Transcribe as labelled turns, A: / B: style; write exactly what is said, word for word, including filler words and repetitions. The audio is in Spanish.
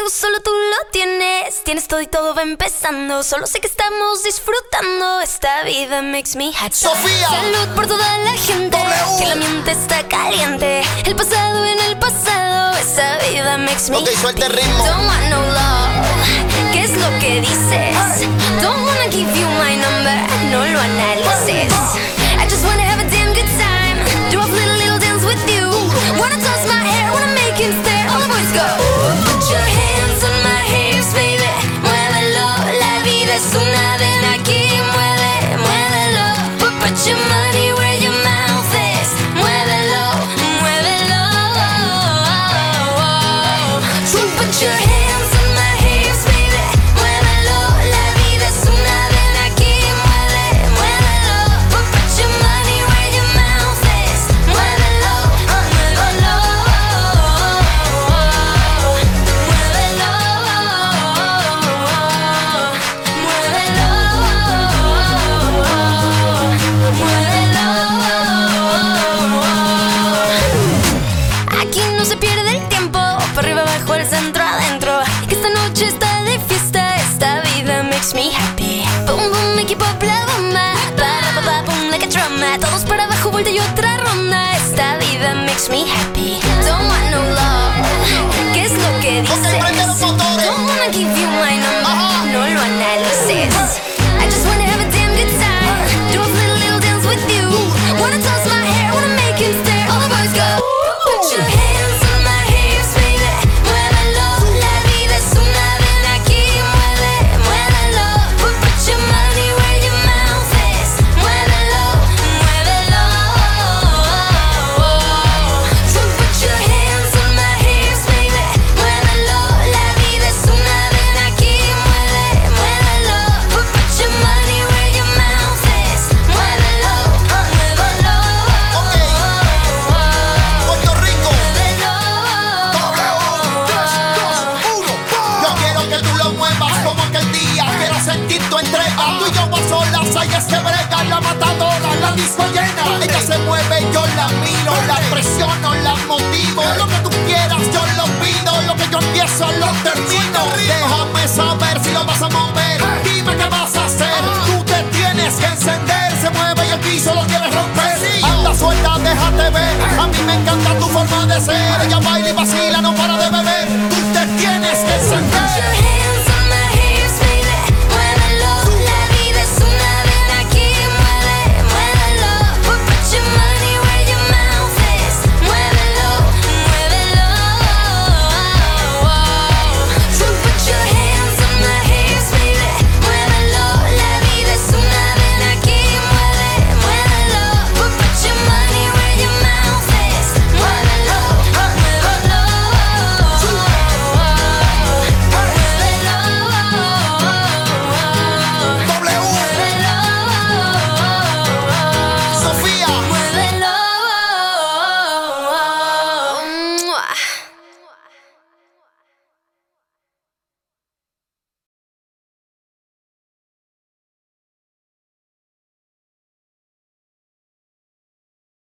A: tengo, solo tú lo tienes. Tienes todo y todo va empezando. Solo sé que estamos disfrutando. Esta vida makes me happy.
B: Sofía.
A: Salud por toda la gente.
B: W.
A: Que la mente está caliente. El pasado en el pasado. Esta vida makes me
B: Ok,
A: happy.
B: suelta el ritmo.
A: Don't want no love. ¿Qué es lo que dices? Don't wanna give you my number. No lo analices. I just wanna have a damn good time. Do a little little dance with you. Wanna toss my hair, wanna make him stare. All the boys go. Put your hands on my hips, baby. Muévelo, la vida es una ven aquí. Mueve, muévelo. Put, put your money where your mouth is. Muévelo, muévelo. So put your hands on my hips, baby. Muévelo, la vida es una ven aquí. Mueve, muévelo. Put, put your money where your mouth is. Muévelo, muévelo. Aquí no se pierde el tiempo, para arriba, abajo, el centro, adentro. Que esta noche está de fiesta, esta vida makes me happy. Boom, boom, equipo, bla, bomba. Para, pa, pa, boom, like a drama. Todos para abajo, vuelta y otra ronda. Esta vida makes me happy. Don't want no love. ¿Qué es lo que dices?
B: prende los motores.
A: Don't wanna give you my number.
B: Ajá.
A: No lo analices. I just wanna have a damn good time. Do a little, little dance with you. Wanna toss my hair, wanna make him stare. All the boys go. Put your hands on my hips, baby. Muévelo, la vida es una ven aquí. Mueve, muévelo. Put, put your money where your mouth is. Muévelo, muévelo. So put your hands on my hips, baby. Muévelo, la vida es una ven aquí. Mueve, muévelo. Put, put your money where your mouth is. Muévelo, muévelo.
B: Puerto Rico.
A: Muévelo.
B: Yo quiero que tú lo muevas como aquel día. Quiero sentir tu entrega. Tú y yo a solas, hay que se brega. La matadora, la disco llena. Ella se mueve, yo la miro. La presiono, la motivo. Lo que tú quieras, yo lo pido. Lo que yo empiezo, lo termino. Déjame saber si lo vas a mover. Dime qué vas a hacer. Tú te tienes que encender. Se mueve y el piso lo quieres romper. Anda suelta, déjate ver. A mí me encanta tu forma de ser. Ella baila y vacila, no para de ver.